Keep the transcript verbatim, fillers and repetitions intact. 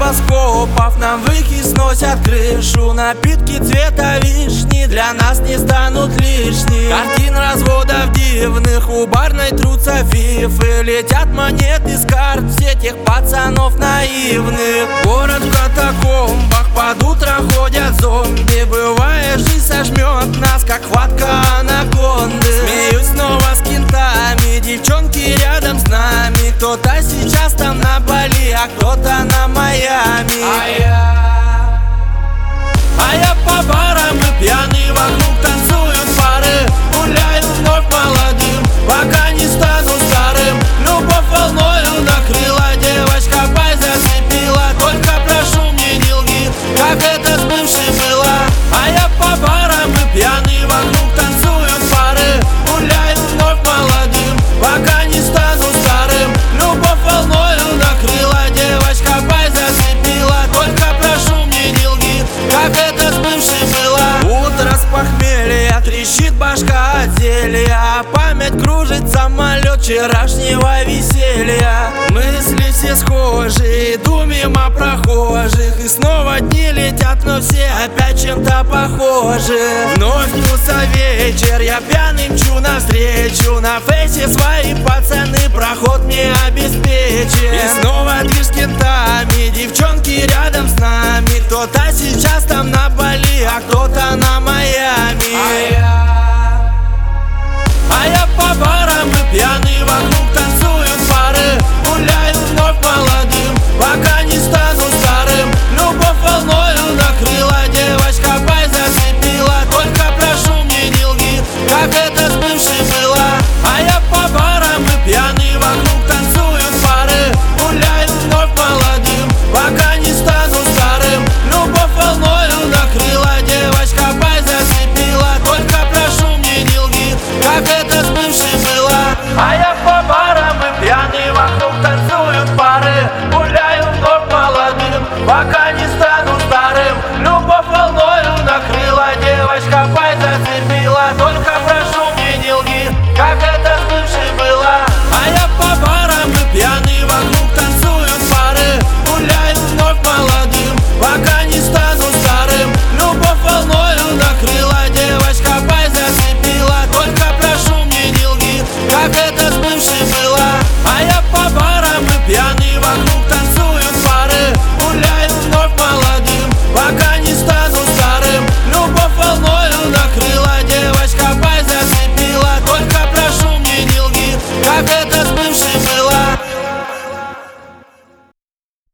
небоскопов нам выхи сносят крышу. Напитки цвета вишни для нас не станут лишними. Картин разводов дивных, у барной трутся фифы. Летят монеты с карт все тех пацанов наивных. Город в катакомбах, под утро ходят зомби. Бывает, жизнь сожмет нас, как хватка анаконды. Смеюсь снова с кентами, девчонки рядом с нами. Кто-то сейчас там на Бали, а кто-то на Майами. А я, а я по барам и пьяный, вокруг танцуют пары. Гуляю вновь молодым, пока не стану старым. Любовь волною накрыла, девочка пай зацепила. Только прошу, мне не лги, как это с бывшей было. А я по барам и пьяный, вокруг танцуют пары. Гуляю вновь молодым, пока не стану старым. Любовь волною накрыла, девочка пай зацепила. Только прошу, мне не лги, как это с бывшей было. Утро с похмелья, трещит башка от зелья. Память кружит самолет вчерашнего веселья. Мысли все схожи, иду мимо прохожих. И снова дни летят, но все опять чем-то похожи. Вновь снился вечер, я пьяный мчу навстречу. На фейсе свои пацаны проход мне обеспечен. И снова движ с кентами, девчонки рядом с нами. Кто-то сейчас там на Бали, а кто-то на Майами. А я, а я по барам и пьяный, вокруг танцуют пары. Гуляю вновь молодым, пока не стану старым. Любовь волною накрыла, девочка пай зацепила. Только прошу, мне не лги, как это с бывшей было. А я по барам и пьяный, вокруг танцуют пары. Гуляю вновь молодым, пока не стану старым. Любовь волною накрыла, девочка пай зацепила. Только прошу, мне не лги, как это с бывшей было. А я по барам и пьяный, вокруг танцуют пары. Гуляю вновь молодым, пока